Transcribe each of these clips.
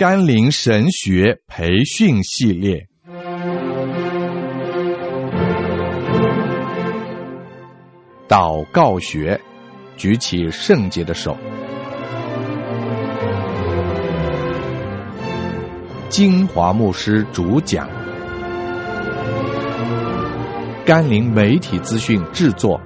甘霖神学培训系列。祷告学，举起圣洁的手。金华牧师主讲，甘霖媒体资讯制作。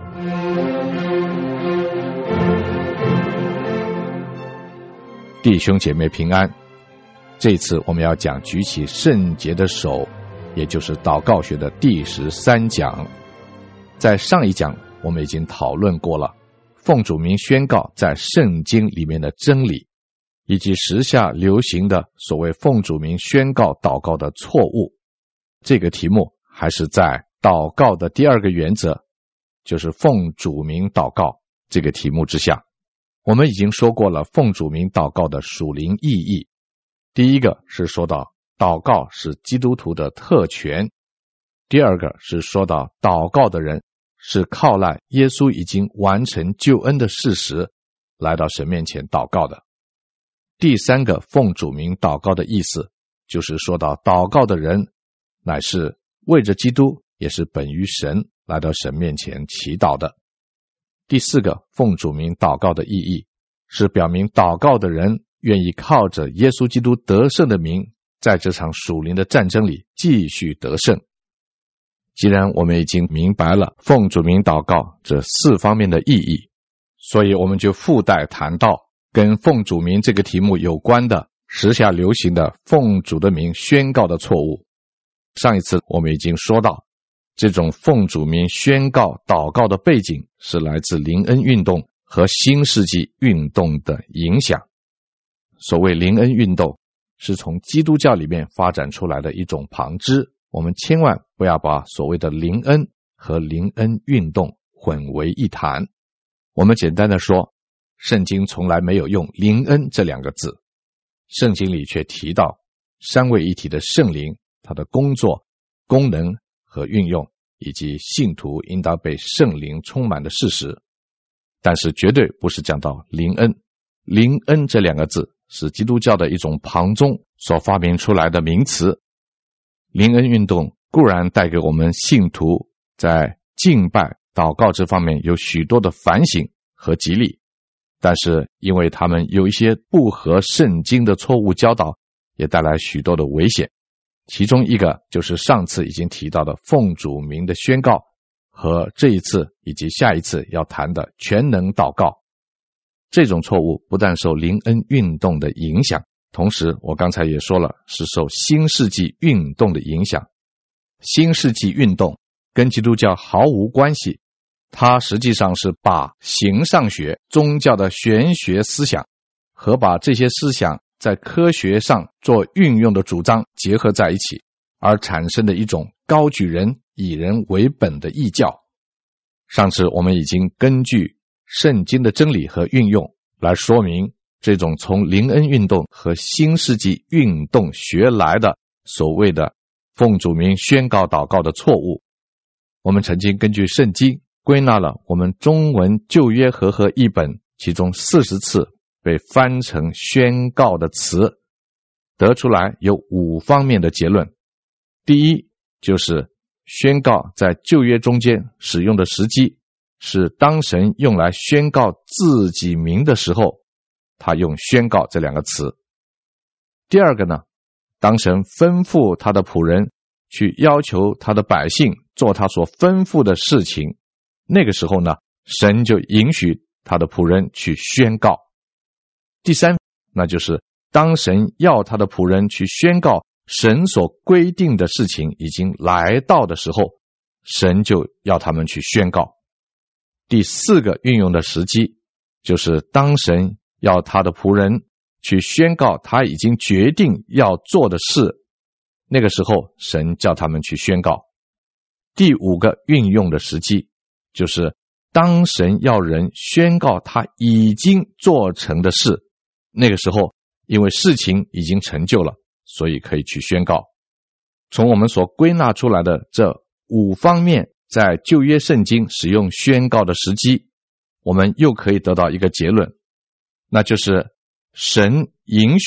弟兄姐妹平安，这次我们要讲举起圣洁的手，也就是祷告学的第13讲。在上一讲我们已经讨论过了奉主名宣告在圣经里面的真理，以及时下流行的所谓奉主名宣告祷告的错误。这个题目还是在祷告的第二个原则，就是奉主名祷告这个题目之下。我们已经说过了奉主名祷告的属灵意义。第一个是说到祷告是基督徒的特权，第二个是说到祷告的人是靠赖耶稣已经完成救恩的事实来到神面前祷告的。第三个奉主名祷告的意思，就是说到祷告的人乃是为着基督，也是本于神来到神面前祈祷的。第四个奉主名祷告的意义，是表明祷告的人愿意靠着耶稣基督得胜的名，在这场属灵的战争里继续得胜。既然我们已经明白了奉主名祷告这4方面的意义，所以我们就附带谈到跟奉主名这个题目有关的时下流行的奉主的名宣告的错误。上一次我们已经说到，这种奉主名宣告祷告的背景是来自灵恩运动和新世纪运动的影响。所谓灵恩运动，是从基督教里面发展出来的一种旁支，我们千万不要把所谓的灵恩和灵恩运动混为一谈。我们简单的说，圣经从来没有用灵恩这2个字，圣经里却提到三位一体的圣灵，他的工作、功能和运用，以及信徒应当被圣灵充满的事实。但是绝对不是讲到灵恩。灵恩这2个字是基督教的一种旁宗所发明出来的名词。灵恩运动固然带给我们信徒在敬拜祷告这方面有许多的反省和激励，但是因为他们有一些不合圣经的错误教导，也带来许多的危险。其中一个就是上次已经提到的奉主名的宣告，和这一次以及下一次要谈的全能祷告。这种错误不但受灵恩运动的影响，同时我刚才也说了，是受新世纪运动的影响。新世纪运动跟基督教毫无关系，它实际上是把形上学、宗教的玄学思想和把这些思想在科学上做运用的主张结合在一起，而产生的一种高举人、以人为本的异教。上次我们已经根据圣经的真理和运用来说明这种从灵恩运动和新世纪运动学来的所谓的奉主名宣告祷告的错误。我们曾经根据圣经归纳了我们中文旧约和合译本其中40次被翻成宣告的词，得出来有5方面的结论。第一，就是宣告在旧约中间使用的时机是当神用来宣告自己名的时候，他用宣告这2个词。第二个呢，当神吩咐他的仆人去要求他的百姓做他所吩咐的事情，那个时候呢，神就允许他的仆人去宣告。第三，那就是当神要他的仆人去宣告神所规定的事情已经来到的时候，神就要他们去宣告。第4个运用的时机，就是当神要他的仆人去宣告他已经决定要做的事，那个时候神叫他们去宣告。第5个运用的时机，就是当神要人宣告他已经做成的事，那个时候因为事情已经成就了，所以可以去宣告。从我们所归纳出来的这5方面在旧约圣经使用宣告的时机，我们又可以得到一个结论，那就是神允许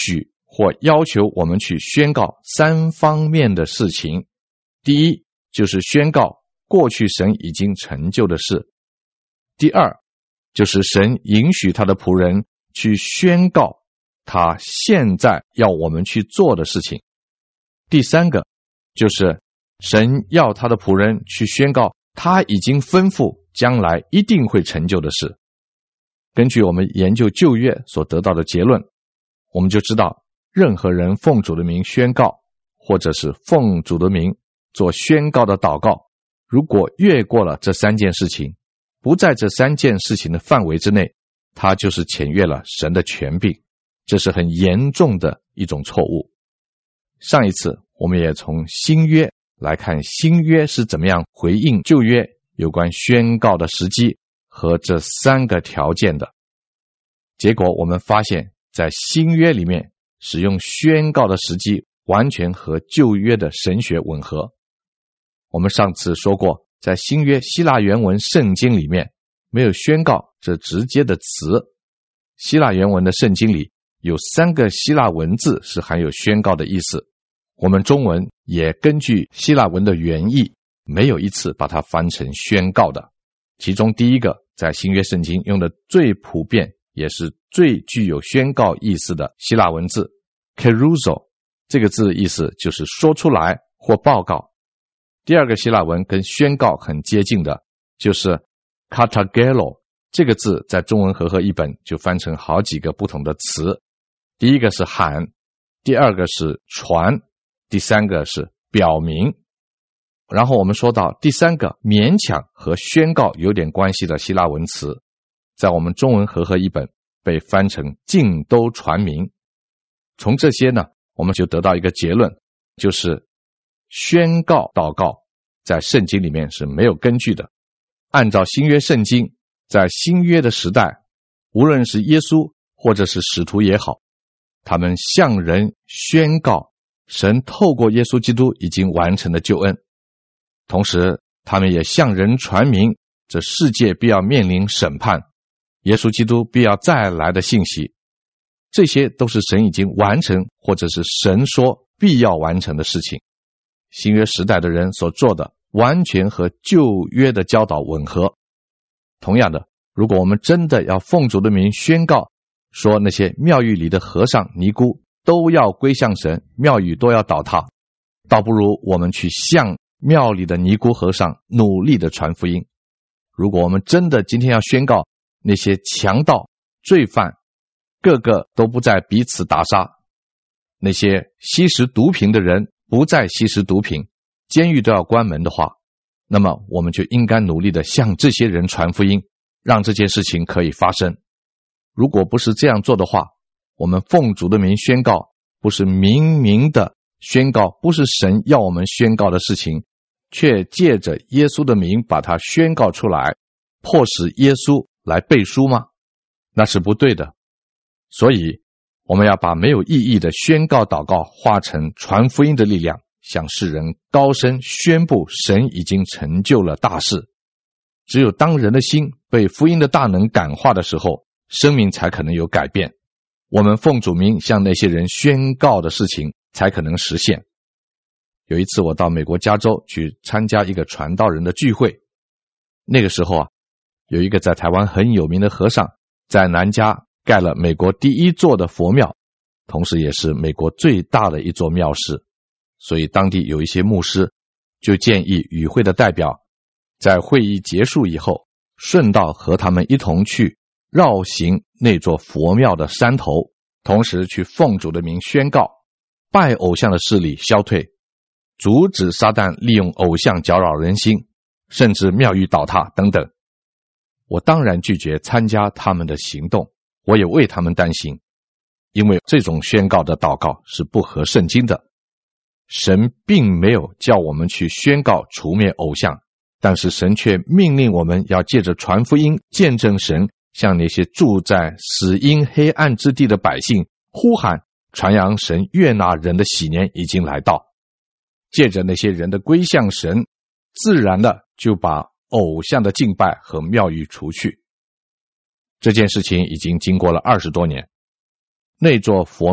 或要求我们去宣告3方面的事情。第一，就是宣告过去神已经成就的事；第二，就是神允许他的仆人去宣告他现在要我们去做的事情；第三个，就是神要他的仆人去宣告他已经吩咐将来一定会成就的事。根据我们研究旧约所得到的结论，我们就知道任何人奉主的名宣告，或者是奉主的名做宣告的祷告，如果越过了这3件事情，不在这3件事情的范围之内，他就是僭越了神的权柄，这是很严重的一种错误。上一次我们也从新约来看新约是怎么样回应旧约有关宣告的时机和这3个条件的。结果我们发现在新约里面使用宣告的时机完全和旧约的神学吻合。我们上次说过，在新约希腊原文圣经里面没有宣告这直接的词，希腊原文的圣经里有3个希腊文字是含有宣告的意思，我们中文也根据希腊文的原意没有一次把它翻成宣告的。其中第一个在新约圣经用的最普遍也是最具有宣告意思的希腊文字 keruzo， 这个字的意思就是说出来或报告。第二个希腊文跟宣告很接近的就是 katagelo， 这个字在中文和合译本就翻成好几个不同的词，第一个是喊，第二个是传，第三个是表明。然后我们说到第3个勉强和宣告有点关系的希腊文词，在我们中文和合译本被翻成尽都传明。从这些呢，我们就得到一个结论，就是宣告祷告在圣经里面是没有根据的。按照新约圣经，在新约的时代，无论是耶稣或者是使徒也好，他们向人宣告神透过耶稣基督已经完成的救恩，同时他们也向人传明这世界必要面临审判，耶稣基督必要再来的信息。这些都是神已经完成或者是神说必要完成的事情。新约时代的人所做的完全和旧约的教导吻合。同样的，如果我们真的要奉主的名宣告说那些庙宇里的和尚尼姑都要归向神，庙宇都要倒塌，倒不如我们去向庙里的尼姑和尚努力的传福音。如果我们真的今天要宣告那些强盗罪犯个个都不再彼此打杀，那些吸食毒品的人不再吸食毒品，监狱都要关门的话，那么我们就应该努力的向这些人传福音，让这件事情可以发生。如果不是这样做的话，我们奉主的名宣告，不是明明的宣告不是神要我们宣告的事情，却借着耶稣的名把它宣告出来，迫使耶稣来背书吗？那是不对的。所以我们要把没有意义的宣告祷告化成传福音的力量，向世人高声宣布神已经成就了大事。只有当人的心被福音的大能感化的时候，生命才可能有改变，我们奉主名向那些人宣告的事情才可能实现。有一次我到美国加州去参加一个传道人的聚会，那个时候有一个在台湾很有名的和尚在南加盖了美国第1座的佛庙，同时也是美国最大的一座庙室，所以当地有一些牧师就建议与会的代表在会议结束以后，顺道和他们一同去绕行那座佛庙的山头，同时去奉主的名宣告拜偶像的势力消退，阻止撒旦利用偶像搅扰人心，甚至庙宇倒塌等等。我当然拒绝参加他们的行动，我也为他们担心，因为这种宣告的祷告是不合圣经的。神并没有叫我们去宣告除灭偶像，但是神却命令我们要借着传福音见证神，向那些住在死荫黑暗之地的百姓呼喊，传扬神悦纳人的喜年已经来到。借着那些人的归向神，自然的就把偶像的敬拜和庙宇除去。这件事情已经经过了20多年，那座佛庙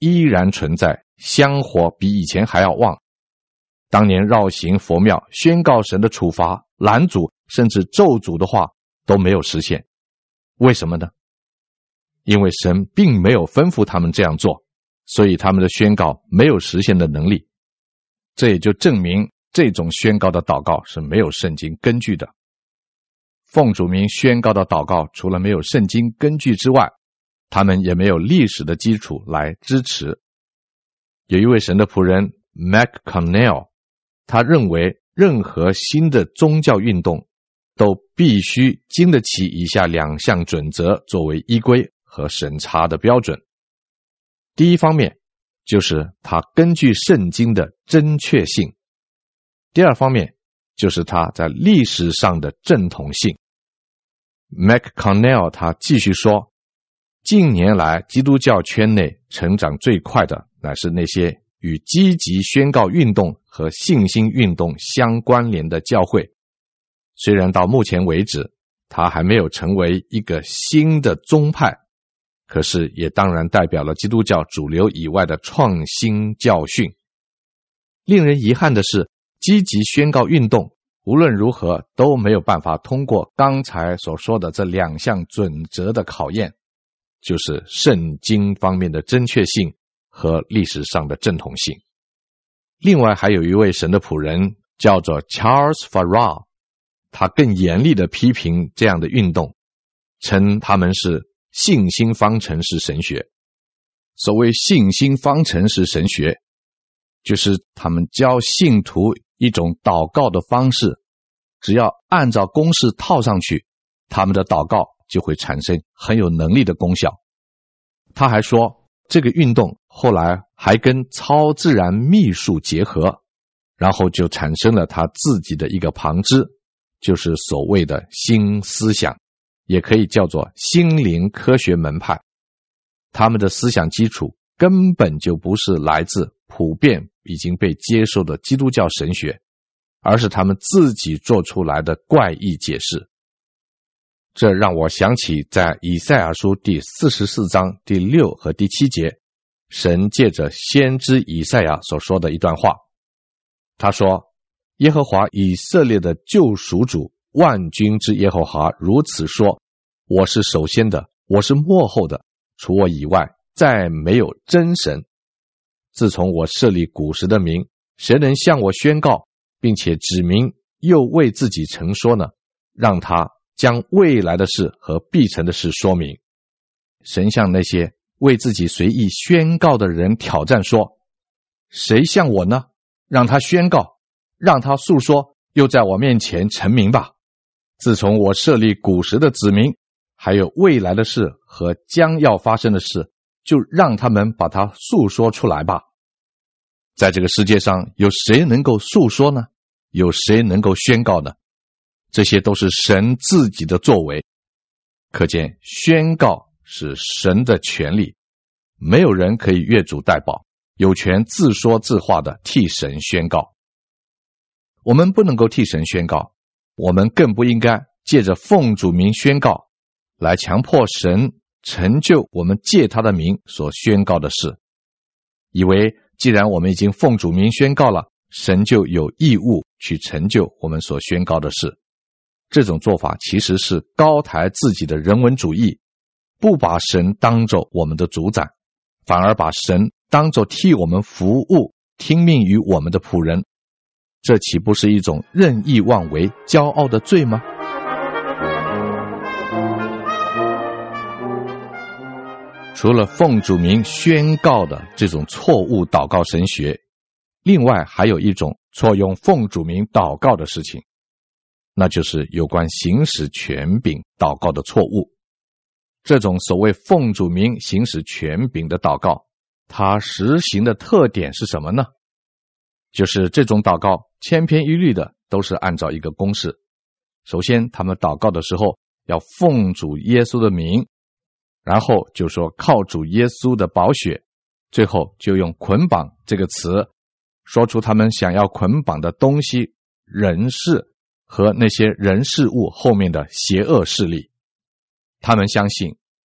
依然存在，香火比以前还要旺。当年绕行佛庙宣告神的处罚、拦阻甚至咒诅的话都没有实现。为什么呢？因为神并没有吩咐他们这样做，所以他们的宣告没有实现的能力。这也就证明这种宣告的祷告是没有圣经根据的。奉主名宣告的祷告除了没有圣经根据之外，他们也没有历史的基础来支持。有一位神的仆人 McConnell， 他认为任何新的宗教运动都必须经得起以下2项准则作为依归和审查的标准。第一方面就是它根据圣经的正确性，第二方面就是它在历史上的正统性。McConnell 他继续说，近年来基督教圈内成长最快的乃是那些与积极宣告运动和信心运动相关联的教会。虽然到目前为止它还没有成为一个新的宗派，可是也当然代表了基督教主流以外的创新教训。令人遗憾的是，积极宣告运动无论如何都没有办法通过刚才所说的这2项准则的考验，就是圣经方面的正确性和历史上的正统性。另外还有一位神的仆人叫做 Charles Farrar， 他更严厉地批评这样的运动，称他们是信心方程式神学。所谓信心方程式神学，就是他们教信徒一种祷告的方式，只要按照公式套上去，他们的祷告就会产生很有能力的功效。他还说，这个运动后来还跟超自然秘术结合，然后就产生了他自己的一个旁支，就是所谓的新思想，也可以叫做心灵科学门派。他们的思想基础根本就不是来自普遍已经被接受的基督教神学，而是他们自己做出来的怪异解释。这让我想起在以赛亚书第44章第6和第7节，神借着先知以赛亚所说的一段话。他说，耶和华以色列的救赎主，万军之耶和华如此说，我是首先的，我是末后的，除我以外再没有真神。自从我设立古时的名，谁能向我宣告并且指明又为自己陈说呢？让他将未来的事和必成的事说明。神向那些为自己随意宣告的人挑战说，谁像我呢？让他宣告，让他诉说，又在我面前陈明吧。自从我设立古时的子民，还有未来的事和将要发生的事，就让他们把它诉说出来吧。在这个世界上，有谁能够诉说呢？有谁能够宣告呢？这些都是神自己的作为。可见宣告是神的权利，没有人可以越俎代庖，有权自说自话的替神宣告。我们不能够替神宣告，我们更不应该借着奉主名宣告来强迫神成就我们借他的名所宣告的事，以为既然我们已经奉主名宣告了，神就有义务去成就我们所宣告的事。这种做法其实是高抬自己的人文主义，不把神当作我们的主宰，反而把神当作替我们服务、听命于我们的仆人。这岂不是一种任意妄为、骄傲的罪吗？除了奉主名宣告的这种错误祷告神学，另外还有一种错用奉主名祷告的事情，那就是有关行使权柄祷告的错误。这种所谓奉主名行使权柄的祷告，它实行的特点是什么呢？就是这种祷告千篇一律的都是按照一个公式。首先他们祷告的时候要奉主耶稣的名，然后就说靠主耶稣的宝血，最后就用捆绑这个词说出他们想要捆绑的东西、人事和那些人事物后面的邪恶势力。他们相信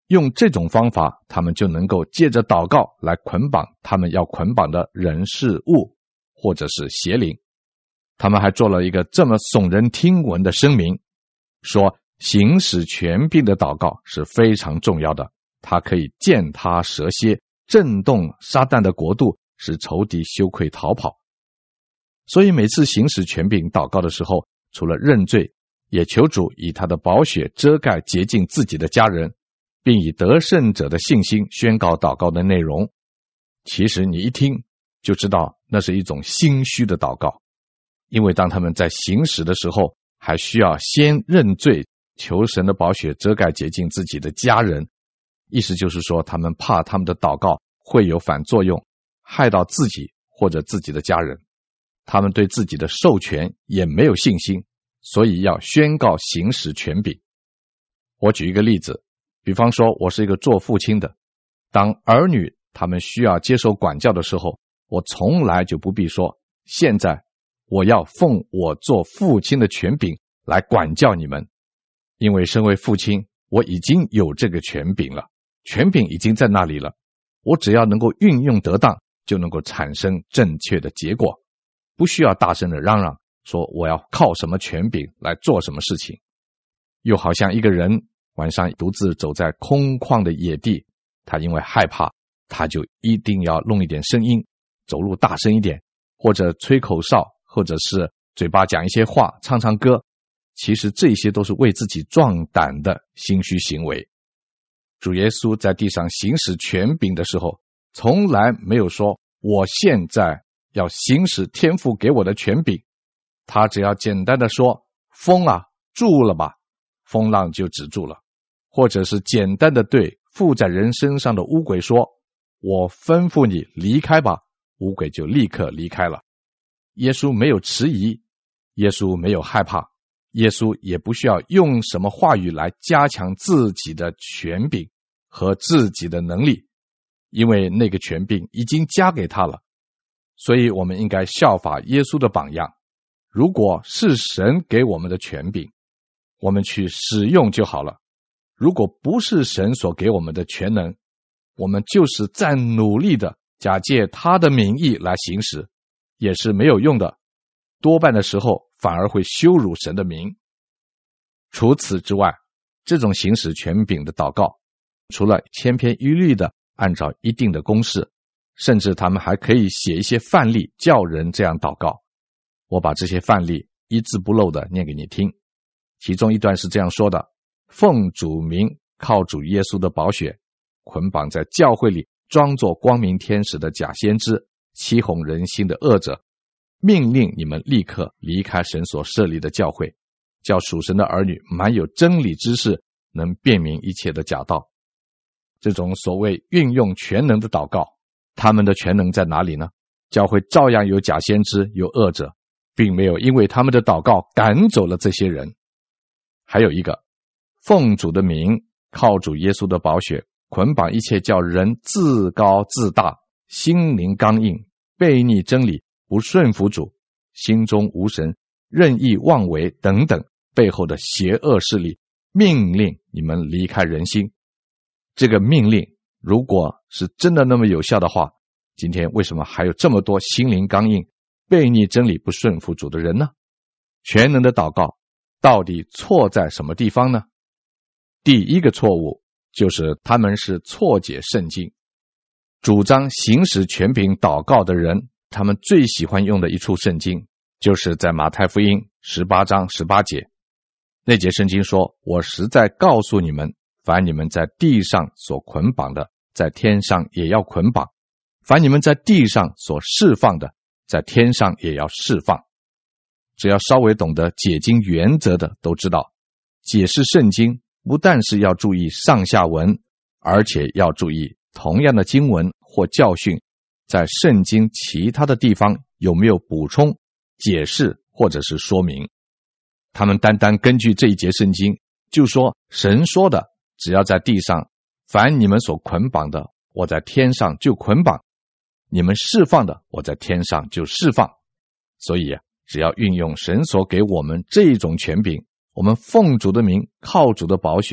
用这种方法，他们就能够借着祷告来捆绑他们要捆绑的人事物，或者是邪灵。他们还做了一个这么耸人听闻的声明，说行使权柄的祷告是非常重要的，它可以践踏蛇蝎，震动撒旦的国度，使仇敌羞愧逃跑。所以每次行使权柄祷告的时候，除了认罪，也求主以他的宝血遮盖洁净自己的家人，并以得胜者的信心宣告祷告的内容。其实你一听就知道那是一种心虚的祷告，因为当他们在行使的时候，还需要先认罪，求神的宝血遮盖洁净自己的家人。意思就是说，他们怕他们的祷告会有反作用，害到自己或者自己的家人。他们对自己的授权也没有信心，所以要宣告行使权柄。我举一个例子，比方说我是一个做父亲的，当儿女他们需要接受管教的时候，我从来就不必说现在我要奉我做父亲的权柄来管教你们，因为身为父亲，我已经有这个权柄了，权柄已经在那里了，我只要能够运用得当，就能够产生正确的结果，不需要大声的嚷嚷说我要靠什么权柄来做什么事情。又好像一个人晚上独自走在空旷的野地，他因为害怕，他就一定要弄一点声音，走路大声一点，或者吹口哨，或者是嘴巴讲一些话，唱唱歌。其实这些都是为自己壮胆的心虚行为。主耶稣在地上行使权柄的时候，从来没有说我现在要行使天父给我的权柄，他只要简单的说风啊住了吧，风浪就止住了，或者是简单的对附在人身上的污鬼说我吩咐你离开吧，污鬼就立刻离开了。耶稣没有迟疑，耶稣没有害怕，耶稣也不需要用什么话语来加强自己的权柄和自己的能力，因为那个权柄已经加给他了。所以我们应该效法耶稣的榜样，如果是神给我们的权柄，我们去使用就好了。如果不是神所给我们的全能，我们就是再努力的假借他的名义来行使，也是没有用的，多半的时候反而会羞辱神的名。除此之外，这种行使权柄的祷告，除了千篇一律的按照一定的公式，甚至他们还可以写一些范例叫人这样祷告。我把这些范例一字不漏的念给你听。其中一段是这样说的：奉主名，靠主耶稣的宝血，捆绑在教会里装作光明天使的假先知，欺哄人心的恶者，命令你们立刻离开神所设立的教会，叫属神的儿女满有真理知识，能辨明一切的假道。这种所谓运用全能的祷告，他们的全能在哪里呢？教会照样有假先知，有恶者，并没有因为他们的祷告赶走了这些人。还有一个，奉主的名，靠主耶稣的宝血，捆绑一切叫人自高自大，心灵刚硬，悖逆真理，不顺服主，心中无神，任意妄为等等背后的邪恶势力，命令你们离开人心。这个命令如果是真的那么有效的话，今天为什么还有这么多心灵刚硬，悖逆真理，不顺服主的人呢？全能的祷告到底错在什么地方呢？第一个错误就是他们是错解圣经。主张行使权柄祷告的人，他们最喜欢用的一处圣经，就是在马太福音18章18节。那节圣经说，我实在告诉你们，凡你们在地上所捆绑的，在天上也要捆绑；凡你们在地上所释放的，在天上也要释放。只要稍微懂得解经原则的都知道，解释圣经不但是要注意上下文，而且要注意同样的经文或教训在圣经其他的地方有没有补充、解释或者是说明。他们单单根据这一节圣经就说，神说的只要在地上，凡你们所捆绑的，我在天上就捆绑；你们释放的，我在天上就释放。所以只要运用神所给我们这种权柄，我们奉主的名，靠主的宝血，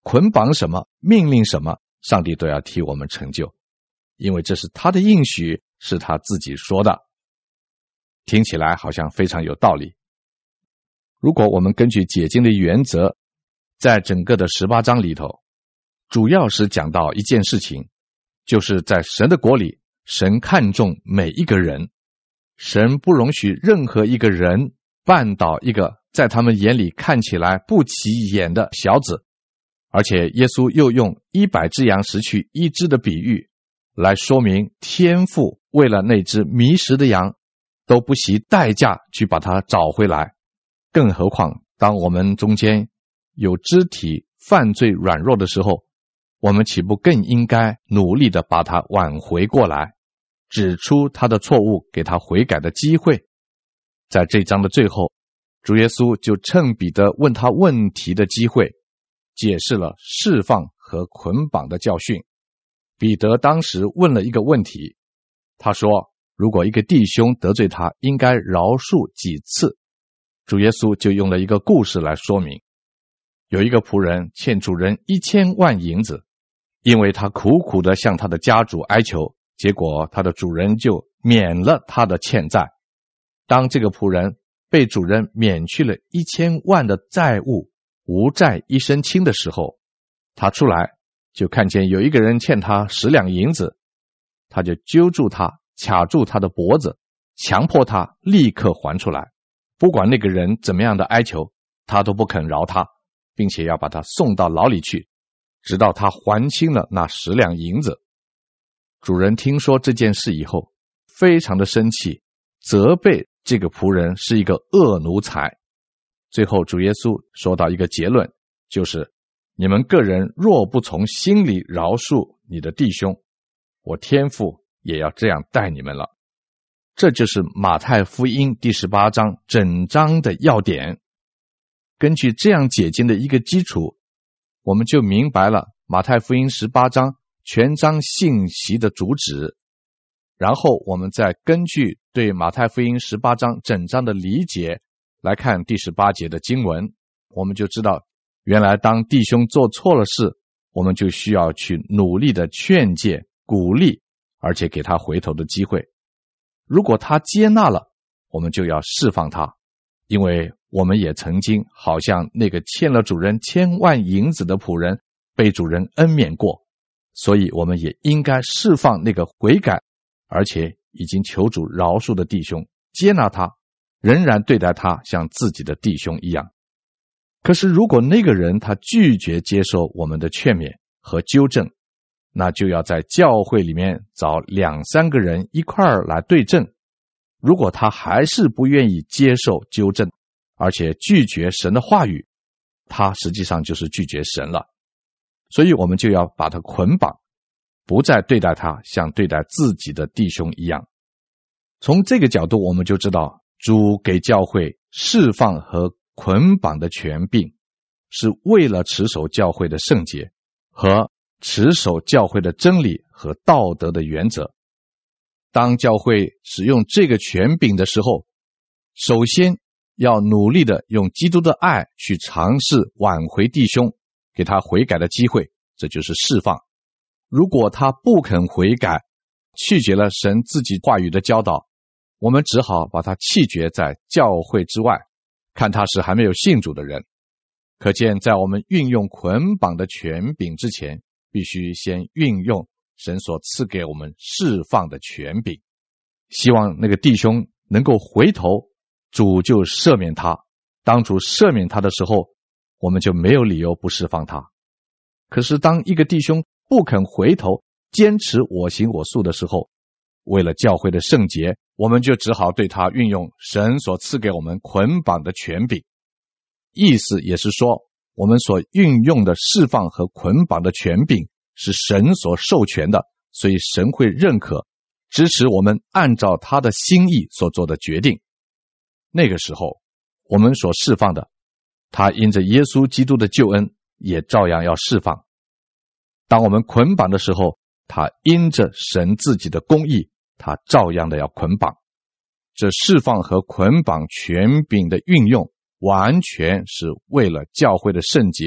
捆绑什么，命令什么，上帝都要替我们成就，因为这是他的应许，是他自己说的。听起来好像非常有道理。如果我们根据解经的原则，在整个的18章里头，主要是讲到一件事情，就是在神的国里，神看重每一个人，神不容许任何一个人绊倒一个在他们眼里看起来不起眼的小子。而且耶稣又用100只羊失去一只的比喻来说明天父为了那只迷失的羊都不惜代价去把它找回来，更何况当我们中间有肢体犯罪软弱的时候，我们岂不更应该努力地把它挽回过来，指出他的错误，给他悔改的机会。在这章的最后，主耶稣就趁彼得问他问题的机会，解释了释放和捆绑的教训。彼得当时问了一个问题，他说如果一个弟兄得罪他，应该饶恕几次？主耶稣就用了一个故事来说明。有一个仆人欠主人1000万银子，因为他苦苦地向他的家主哀求，结果他的主人就免了他的欠债。当这个仆人被主人免去了1000万的债务，无债一身轻的时候，他出来就看见有一个人欠他10两银子，他就揪住他，卡住他的脖子，强迫他立刻还出来，不管那个人怎么样的哀求，他都不肯饶他，并且要把他送到牢里去，直到他还清了那10两银子。主人听说这件事以后，非常的生气，责备这个仆人是一个恶奴才。最后主耶稣说到一个结论，就是你们个人若不从心里饶恕你的弟兄，我天父也要这样待你们了。这就是马太福音第18章整章的要点。根据这样解经的一个基础，我们就明白了马太福音18章全章信息的主旨。然后我们再根据对马太福音18章整章的理解来看第18节的经文，我们就知道原来当弟兄做错了事，我们就需要去努力的劝诫鼓励，而且给他回头的机会。如果他接纳了，我们就要释放他，因为我们也曾经好像那个欠了主人1000万银子的仆人被主人恩免过，所以我们也应该释放那个悔改而且已经求主饶恕的弟兄，接纳他，仍然对待他像自己的弟兄一样。可是如果那个人他拒绝接受我们的劝勉和纠正，那就要在教会里面找2-3个人一块儿来对证。如果他还是不愿意接受纠正，而且拒绝神的话语，他实际上就是拒绝神了。所以我们就要把他捆绑，不再对待他像对待自己的弟兄一样。从这个角度我们就知道，主给教会释放和捆绑的权柄，是为了持守教会的圣洁和持守教会的真理和道德的原则。当教会使用这个权柄的时候，首先要努力的用基督的爱去尝试挽回弟兄，给他悔改的机会，这就是释放。如果他不肯悔改，拒绝了神自己话语的教导，我们只好把他弃绝在教会之外，看他是还没有信主的人。可见在我们运用捆绑的权柄之前，必须先运用神所赐给我们释放的权柄。希望那个弟兄能够回头，主就赦免他。当主赦免他的时候，我们就没有理由不释放他。可是当一个弟兄不肯回头，坚持我行我素的时候，为了教会的圣洁，我们就只好对他运用神所赐给我们捆绑的权柄。意思也是说，我们所运用的释放和捆绑的权柄是神所授权的，所以神会认可支持我们按照他的心意所做的决定。那个时候我们所释放的，他因着耶稣基督的救恩也照样要释放。当我们捆绑的时候，他因着神自己的公义，他照样的要捆绑。这释放和捆绑权柄的运用，完全是为了教会的圣洁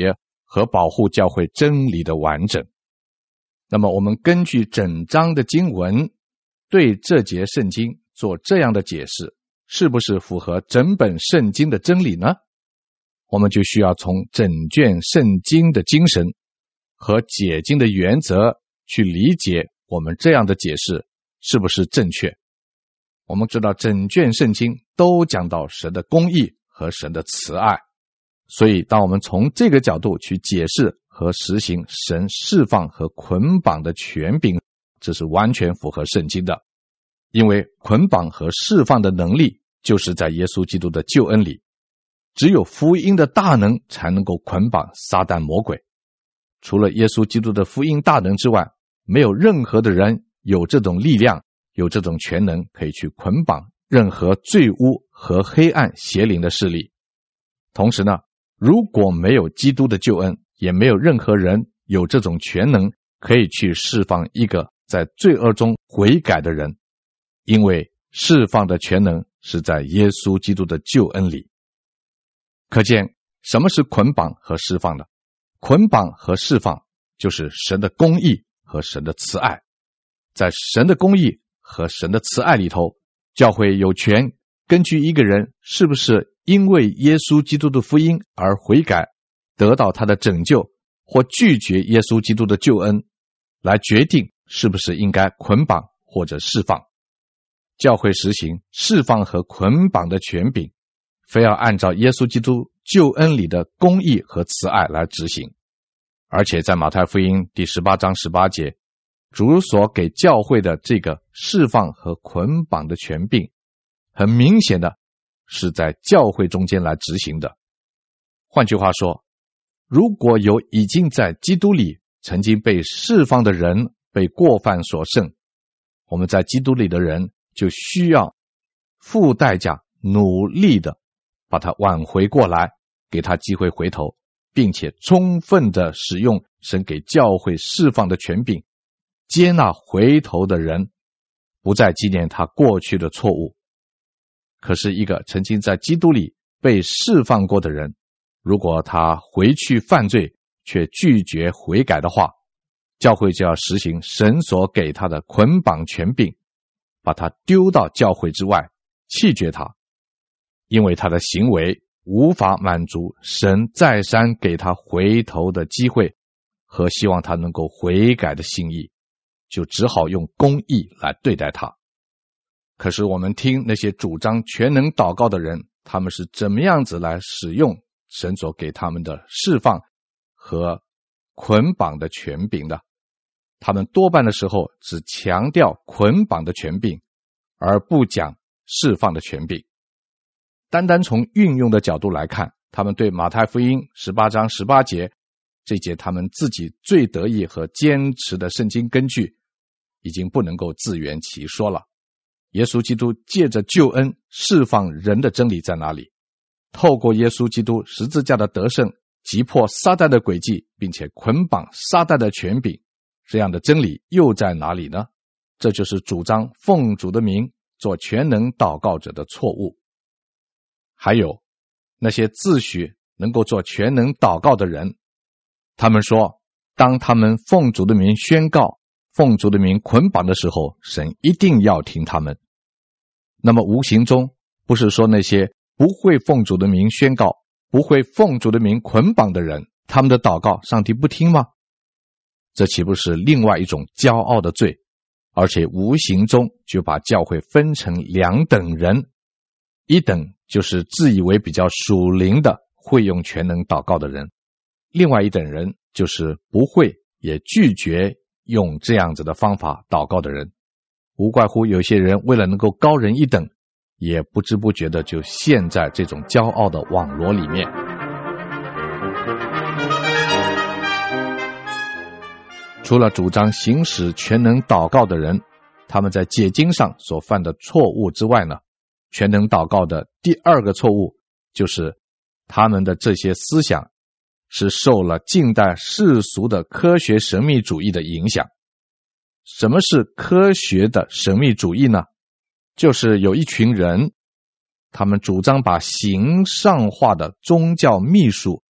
和保护教会真理的完整。那么我们根据整章的经文对这节圣经做这样的解释，是不是符合整本圣经的真理呢？我们就需要从整卷圣经的精神和解经的原则去理解我们这样的解释是不是正确。我们知道整卷圣经都讲到神的公义和神的慈爱，所以当我们从这个角度去解释和实行神释放和捆绑的权柄，这是完全符合圣经的。因为捆绑和释放的能力就是在耶稣基督的救恩里，只有福音的大能才能够捆绑撒旦魔鬼。除了耶稣基督的福音大能之外，没有任何的人有这种力量，有这种权能可以去捆绑任何罪污和黑暗邪灵的势力。同时呢，如果没有基督的救恩，也没有任何人有这种权能可以去释放一个在罪恶中悔改的人，因为释放的权能是在耶稣基督的救恩里。可见什么是捆绑和释放的？捆绑和释放就是神的公义和神的慈爱。在神的公义和神的慈爱里头，教会有权根据一个人是不是因为耶稣基督的福音而悔改，得到他的拯救，或拒绝耶稣基督的救恩，来决定是不是应该捆绑或者释放。教会实行释放和捆绑的权柄，非要按照耶稣基督救恩里的公义和慈爱来执行。而且在马太福音第18章18节，主所给教会的这个释放和捆绑的权柄，很明显的是在教会中间来执行的。换句话说，如果有已经在基督里曾经被释放的人被过犯所胜，我们在基督里的人就需要付代价，努力的把他挽回过来，给他机会回头，并且充分的使用神给教会释放的权柄，接纳回头的人，不再纪念他过去的错误。可是一个曾经在基督里被释放过的人，如果他回去犯罪却拒绝悔改的话，教会就要实行神所给他的捆绑权柄，把他丢到教会之外，弃绝他，因为他的行为无法满足神再三给他回头的机会和希望他能够悔改的心意，就只好用公义来对待他。可是我们听那些主张全能祷告的人，他们是怎么样子来使用神所给他们的释放和捆绑的权柄的？他们多半的时候只强调捆绑的权柄，而不讲释放的权柄。单单从运用的角度来看，他们对马太福音18章18节这节他们自己最得意和坚持的圣经根据，已经不能够自圆其说了。耶稣基督借着救恩释放人的真理在哪里？透过耶稣基督十字架的得胜，击破撒旦的诡计，并且捆绑撒旦的权柄，这样的真理又在哪里呢？这就是主张奉主的名做全能祷告者的错误。还有那些自诩能够做全能祷告的人，他们说当他们奉主的名宣告，奉主的名捆绑的时候，神一定要听他们。那么无形中不是说那些不会奉主的名宣告，不会奉主的名捆绑的人，他们的祷告上帝不听吗？这岂不是另外一种骄傲的罪？而且无形中就把教会分成两等人，一等就是自以为比较属灵的会用全能祷告的人，另外一等人就是不会也拒绝用这样子的方法祷告的人。无怪乎有些人为了能够高人一等，也不知不觉的就陷在这种骄傲的网罗里面。除了主张行使全能祷告的人，他们在解经上所犯的错误之外呢，全能祷告的第二个错误就是他们的这些思想是受了近代世俗的科学神秘主义的影响。什么是科学的神秘主义呢？就是有一群人，他们主张把形上化的宗教秘术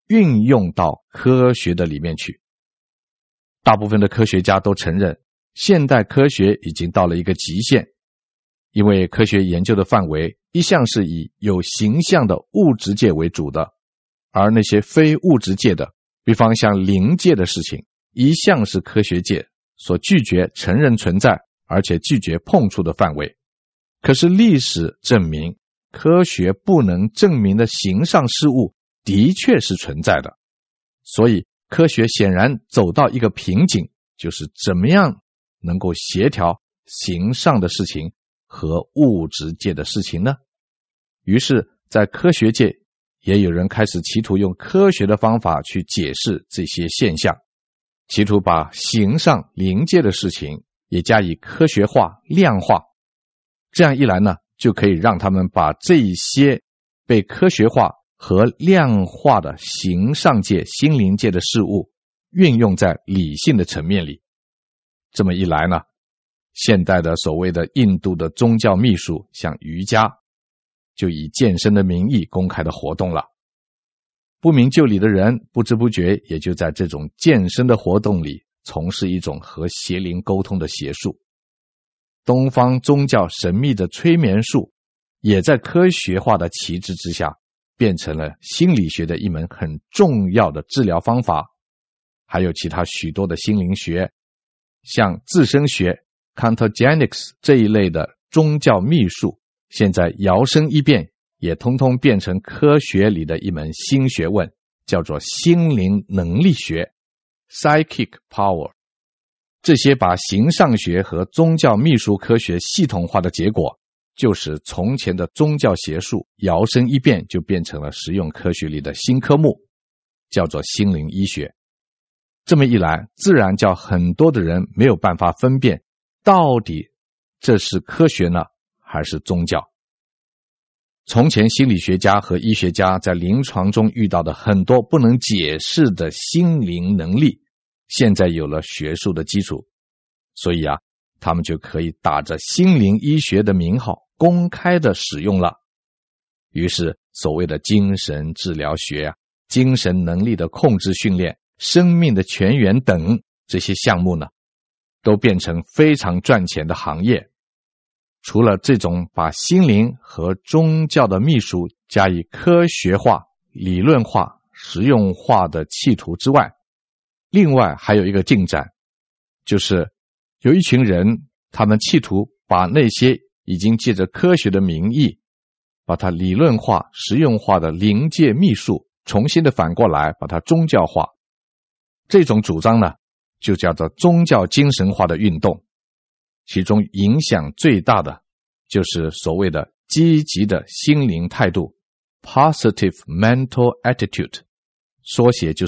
运用到科学的里面去。大部分的科学家都承认，现代科学已经到了一个极限，因为科学研究的范围一向是以有形象的物质界为主的，而那些非物质界的，比方像灵界的事情，一向是科学界所拒绝承认存在，而且拒绝碰触的范围。可是历史证明，科学不能证明的形上事物的确是存在的，所以科学显然走到一个瓶颈，就是怎么样能够协调形上的事情和物质界的事情呢？于是在科学界也有人开始企图用科学的方法去解释这些现象，企图把形上灵界的事情也加以科学化、量化。这样一来呢，就可以让他们把这些被科学化和量化的形上界、心灵界的事物运用在理性的层面里。这么一来呢，现代的所谓的印度的宗教秘术，像瑜伽，就以健身的名义公开的活动了。不明就里的人不知不觉也就在这种健身的活动里从事一种和邪灵沟通的邪术。东方宗教神秘的催眠术也在科学化的旗帜之下变成了心理学的一门很重要的治疗方法。还有其他许多的心灵学，像自身学 Contagenics 这一类的宗教秘术，现在摇身一变，也通通变成科学里的一门新学问，叫做心灵能力学 Psychic Power。 这些把形上学和宗教秘术科学系统化的结果，就是从前的宗教邪术摇身一变就变成了实用科学里的新科目，叫做心灵医学。这么一来，自然叫很多的人没有办法分辨到底这是科学呢还是宗教。从前心理学家和医学家在临床中遇到的很多不能解释的心灵能力，现在有了学术的基础，所以他们就可以打着心灵医学的名号公开的使用了。于是所谓的精神治疗学精神能力的控制训练、生命的泉源等这些项目呢，都变成非常赚钱的行业。除了这种把心灵和宗教的秘术加以科学化、理论化、实用化的企图之外，另外还有一个进展，就是有一群人，他们企图把那些已经借着科学的名义把它理论化、实用化的灵界秘术重新的反过来把它宗教化。这种主张呢，就叫做宗教精神化的运动，其中影响最大的就是所谓的积极的心灵态度 Positive Mental Attitude， 缩写就是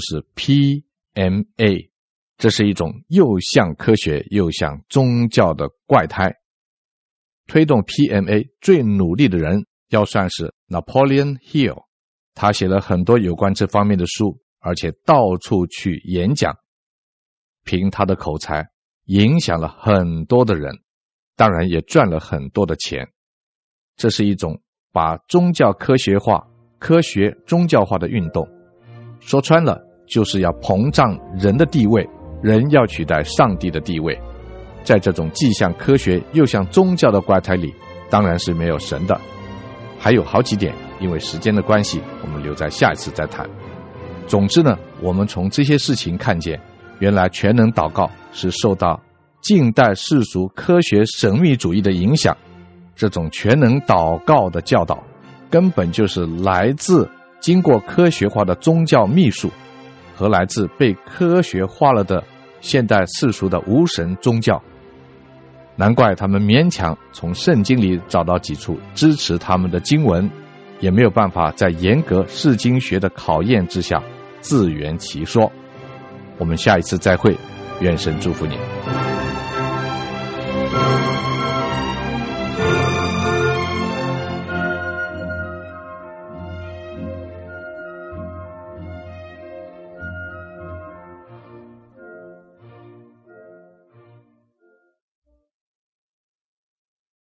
PMA。 这是一种又像科学又像宗教的怪胎。推动 PMA 最努力的人要算是 Napoleon Hill， 他写了很多有关这方面的书，而且到处去演讲，凭他的口才影响了很多的人，当然也赚了很多的钱。这是一种把宗教科学化、科学宗教化的运动，说穿了就是要膨胀人的地位，人要取代上帝的地位。在这种既像科学又像宗教的怪胎里，当然是没有神的。还有好几点，因为时间的关系，我们留在下一次再谈。总之呢，我们从这些事情看见，原来全能祷告是受到近代世俗科学神秘主义的影响。这种全能祷告的教导根本就是来自经过科学化的宗教秘术，和来自被科学化了的现代世俗的无神宗教。难怪他们勉强从圣经里找到几处支持他们的经文，也没有办法在严格释经学的考验之下自圆其说。我们下一次再会，愿神祝福你。